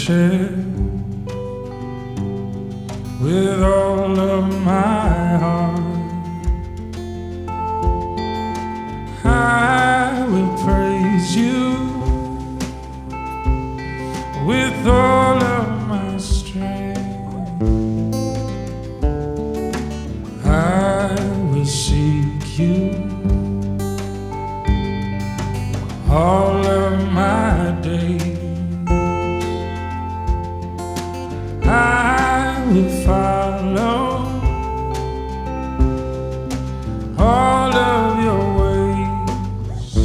worship with all of my heart. I will praise you with all of my strength. I will seek you all of my days. I will follow all of your ways.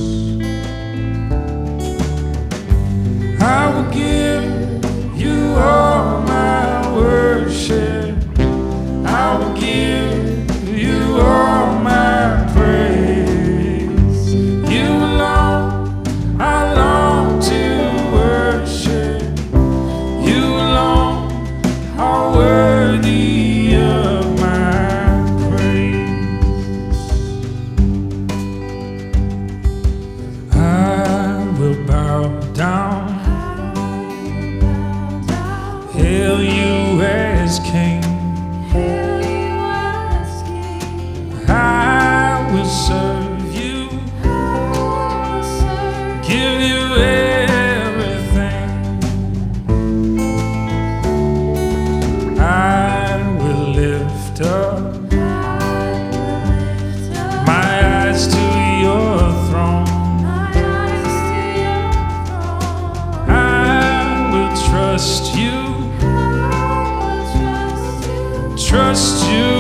I will give you all my worship. I will give you all my praise. You alone I long to worship. You alone are worthy of my praise. I will bow down, hail you as King. I will serve you, give you everything. I will lift up my eyes to your throne. I will trust you, trust you.